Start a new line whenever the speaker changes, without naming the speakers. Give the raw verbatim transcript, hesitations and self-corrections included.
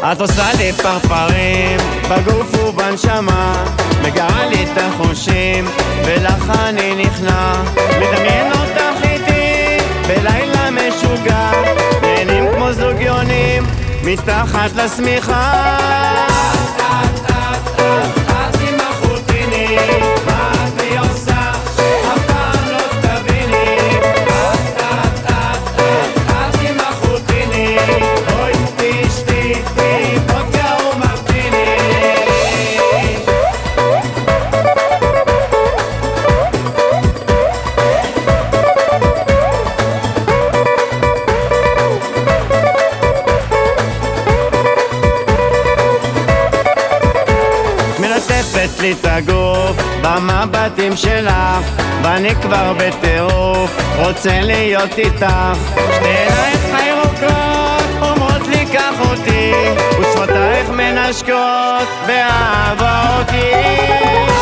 את עושה לי פרפרים בגוף ובנשמה, מגרה לי את החושים ולך אני נכנע, מדמיין אותך איתי בלילה משוגע, נהנים כמו זוג יונים מתחת לשמיכה. מלטפת לי את הגוף במבטים שלך, ואני כבר בטירוף רוצה להיות איתך. שתי עינייך הירוקות אומרות לי קח אותי, ושפתייך מנשקות באהבה אותי.